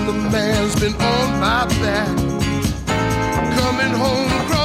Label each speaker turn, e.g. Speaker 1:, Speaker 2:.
Speaker 1: the man's been on my back. Coming home across